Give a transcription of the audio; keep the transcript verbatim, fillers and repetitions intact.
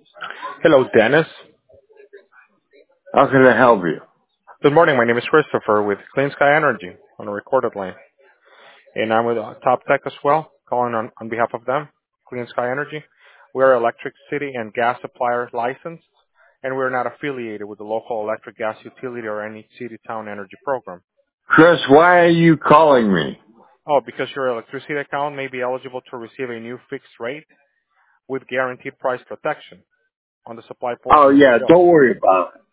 Hello, Dennis. How can I help you? Good morning. My name is Christopher with Clean Sky Energy on a recorded line. And I'm with uh, Top Tech as well, calling on, on behalf of them, Clean Sky Energy. We're electric city and gas supplier licensed, and we're not affiliated with the local electric gas utility or any city-town energy program. Chris, why are you calling me? Oh, because your electricity account may be eligible to receive a new fixed rate with guaranteed price protection on the supply Oh portion of your yeah, bill. don't worry about it.